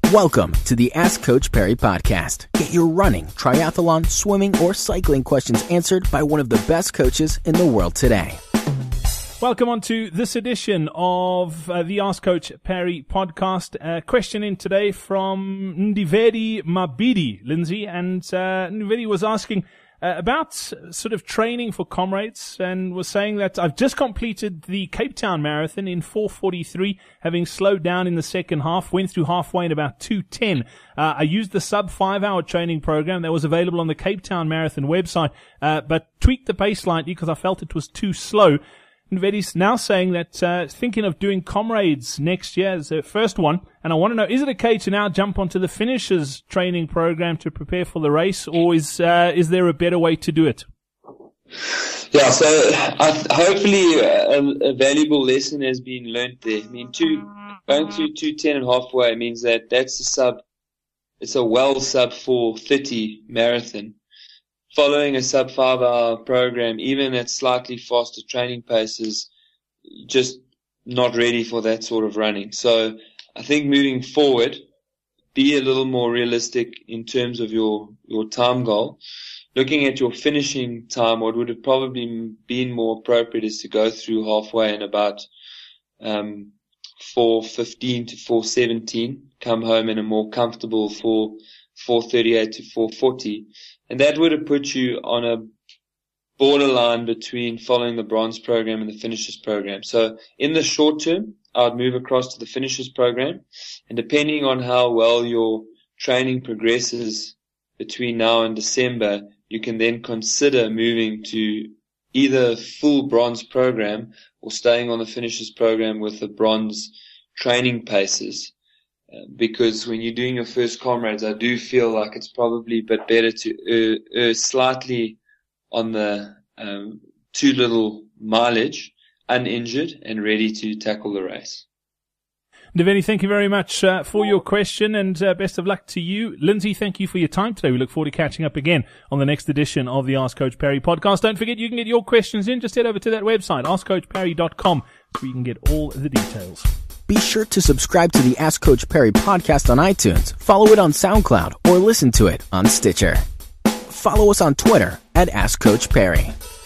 Welcome to the Ask Coach Perry podcast. Get your running, triathlon, swimming, or cycling questions answered by one of the best coaches in the world today. Welcome on to this edition of the Ask Coach Perry podcast. Question in today from Ndivedi Mabidi, Lindsay, and Ndivedi was asking about sort of training for comrades and was saying that I've just completed the Cape Town Marathon in 4:43, having slowed down in the second half, went through halfway in about 2:10. I used the sub 5-hour training program that was available on the Cape Town Marathon website, but tweaked the pace slightly because I felt it was too slow. Ndivedi's now saying that thinking of doing comrades next year as the first one, and I want to know, is it okay to now jump onto the finishers training program to prepare for the race, or is there a better way to do it? Yeah, so hopefully a valuable lesson has been learnt there. I mean, going through 2:10 and halfway means that's it's a well sub 4:30 marathon. Following a sub 5-hour program, even at slightly faster training paces, just not ready for that sort of running. So I think moving forward, be a little more realistic in terms of your time goal. Looking at your finishing time, what would have probably been more appropriate is to go through halfway in about 4:15 to 4:17, come home in a more comfortable 4:38 to 4:40. And that would have put you on a borderline between following the bronze program and the finishers program. So in the short term, I would move across to the finishers program. And depending on how well your training progresses between now and December, you can then consider moving to either full bronze program or staying on the finishers program with the bronze training paces. Because when you're doing your first comrades, I do feel like it's probably a bit better to err slightly on the too little mileage, uninjured and ready to tackle the race. Ndivedi, thank you very much for your question, and best of luck to you. Lindsay, thank you for your time today. We look forward to catching up again on the next edition of the Ask Coach Perry podcast. Don't forget, you can get your questions in. Just head over to that website, askcoachperry.com, where you can get all the details. Be sure to subscribe to the Ask Coach Perry podcast on iTunes, follow it on SoundCloud, or listen to it on Stitcher. Follow us on Twitter at Ask Coach Perry.